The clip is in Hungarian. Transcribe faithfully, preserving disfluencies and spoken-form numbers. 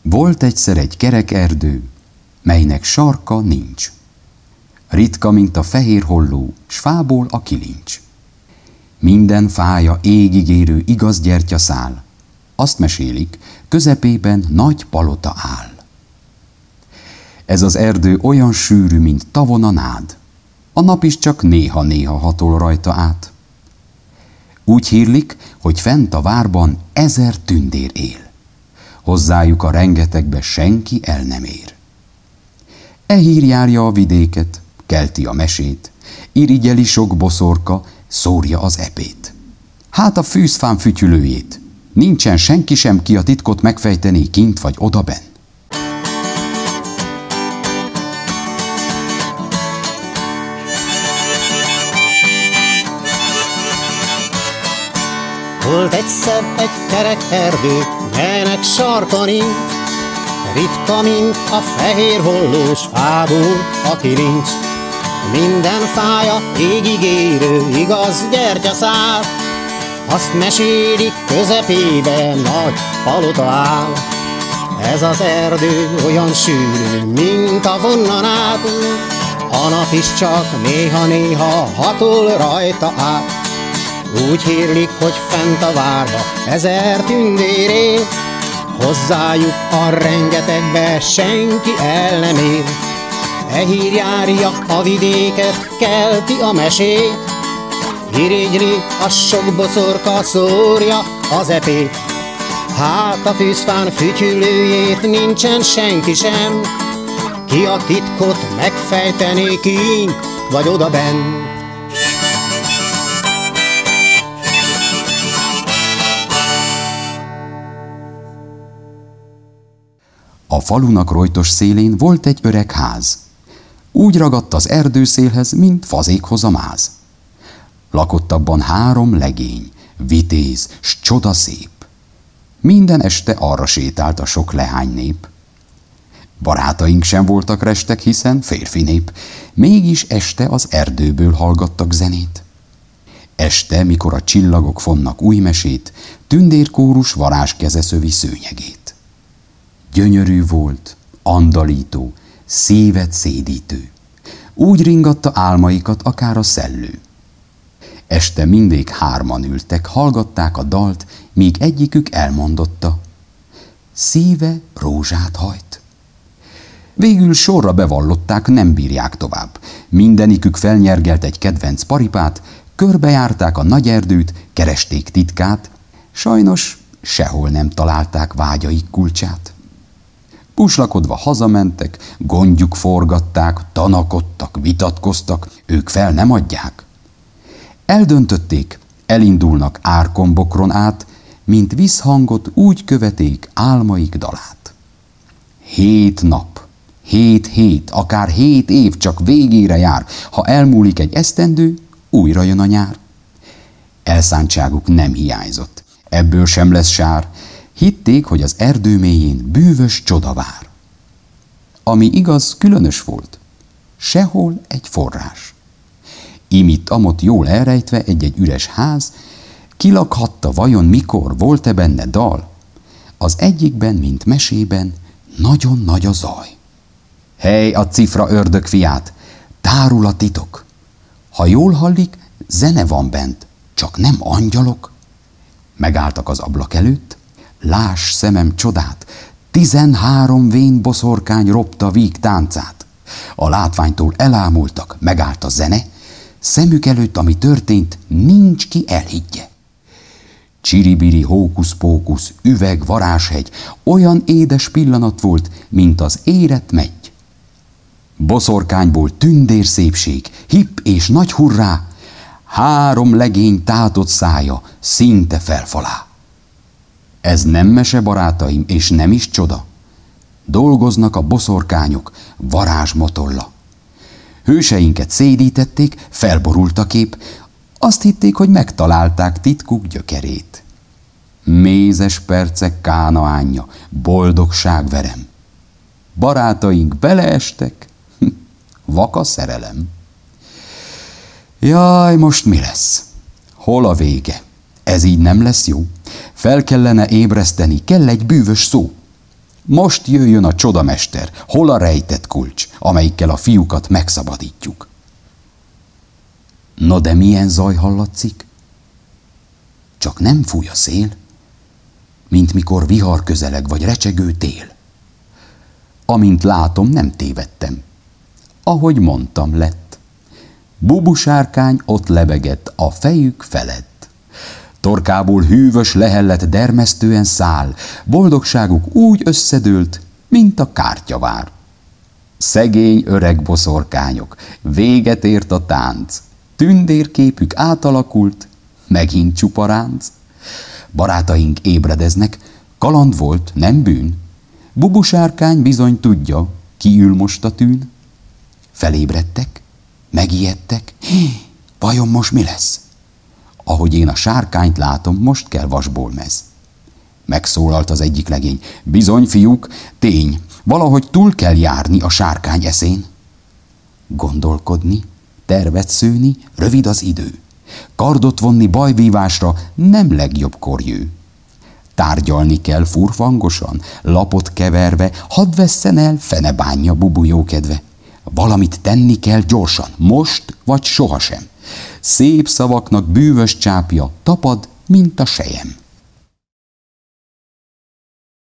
Volt egyszer egy kerek erdő, melynek sarka nincs. Ritka, mint a fehér holló, s fából a kilincs. Minden fája égig érő igaz gyertyaszál. Azt mesélik, közepében nagy palota áll. Ez az erdő olyan sűrű, mint tavon a nád. A nap is csak néha-néha hatol rajta át. Úgy hírlik, hogy fent a várban ezer tündér él. Hozzájuk a rengetegbe senki el nem ér. E hír járja a vidéket, kelti a mesét, irigyeli sok boszorka, szórja az epét. Hát a fűzfám fütyülőjét, nincsen senki sem, ki a titkot megfejtené kint vagy odabenn. Volt egyszer egy kerek erdő, melynek sarka nincs, ritka, mint a fehér hollós fából a kilincs. Minden fája égig érő, igaz gyertyaszál, azt mesélik, közepébe nagy palota áll. Ez az erdő olyan sűrű, mint a vonnan át, a nap is csak néha-néha hatol rajta át. Úgy hírlik, hogy fent a várba ezer tündér él, hozzájuk a rengetegbe senki el nem ér. E hír járja a vidéket, kelti a mesét, irigyli a sok boszorka, szórja az epét. Hát a fűzfán fütyülőjét nincsen senki sem, ki a titkot megfejtené kint vagy odabenn. A falunak rojtos szélén volt egy öreg ház. Úgy ragadt az erdőszélhez, mint fazékhoz a máz. Lakott abban három legény, vitéz, s csodaszép. Minden este arra sétált a sok leány nép. Barátaink sem voltak restek, hiszen férfi nép, mégis este az erdőből hallgattak zenét. Este, mikor a csillagok fonnak új mesét, tündérkórus varázskeze szövi szőnyegét. Gyönyörű volt, andalító, szívet szédítő. Úgy ringatta álmaikat akár a szellő. Este mindig hárman ültek, hallgatták a dalt, míg egyikük elmondotta: szíve rózsát hajt. Végül sorra bevallották, nem bírják tovább. Mindenikük felnyergelt egy kedvenc paripát, körbejárták a nagy erdőt, keresték titkát, sajnos sehol nem találták vágyaik kulcsát. Puslakodva hazamentek, gondjuk forgatták, tanakodtak, vitatkoztak, ők fel nem adják. Eldöntötték, elindulnak árkombokron át, mint visszhangot úgy követék álmaik dalát. Hét nap, hét hét, akár hét év csak végére jár, ha elmúlik egy esztendő, újra jön a nyár. Elszántságuk nem hiányzott, ebből sem lesz sár, hitték, hogy az erdő mélyén bűvös csoda vár. Ami igaz, különös volt, sehol egy forrás. Imitt-amott jól elrejtve egy-egy üres ház, kilakhatta vajon mikor, volt-e benne dal? Az egyikben, mint mesében, nagyon nagy a zaj. Hely a cifra ördög fiát, tárul a titok. Ha jól hallik, zene van bent, csak nem angyalok. Megálltak az ablak előtt, láss szemem csodát, tizenhárom vén boszorkány ropta víg táncát. A látványtól elámultak, megállt a zene, szemük előtt, ami történt, nincs ki elhiggye. Csiribiri, hókusz-pókusz, üveg, varázshegy, olyan édes pillanat volt, mint az érett megy. Boszorkányból tündér szépség, hipp és nagy hurrá, három legény tátott szája szinte felfalá. Ez nem mese, barátaim, és nem is csoda. Dolgoznak a boszorkányok, varázsmotolla. Hőseinket szédítették, felborult a kép, azt hitték, hogy megtalálták titkuk gyökerét. Mézes percek kánaánja, boldogság verem. Barátaink beleestek, vaka szerelem. Jaj, most mi lesz? Hol a vége? Ez így nem lesz jó. Fel kellene ébreszteni, kell egy bűvös szó. Most jöjjön a csodamester, hol a rejtett kulcs, amelyikkel a fiúkat megszabadítjuk. No de milyen zaj hallatszik? Csak nem fúj a szél, mint mikor vihar közeleg vagy recsegő tél. Amint látom, nem tévedtem. Ahogy mondtam, lett. Bubu sárkány ott lebegett a fejük felett. Torkából hűvös lehellet dermesztően száll, boldogságuk úgy összedőlt, mint a kártyavár. Szegény öreg boszorkányok, véget ért a tánc, tündérképük átalakult, megint csupa ránc. Barátaink ébredeznek, kaland volt, nem bűn. Bubu sárkány bizony tudja, ki ül most a tűn. Felébredtek, megijedtek, vajon most mi lesz? Ahogy én a sárkányt látom, most kell vasból mez. Megszólalt az egyik legény. Bizony, fiúk, tény, valahogy túl kell járni a sárkány eszén. Gondolkodni, tervet szőni, rövid az idő. Kardot vonni bajvívásra nem legjobbkor jő. Tárgyalni kell furfangosan, lapot keverve, hadd vesszen el, fene bánja Bubu jókedve. Valamit tenni kell gyorsan, most vagy sohasem. Szép szavaknak bűvös csápja tapad, mint a sejem.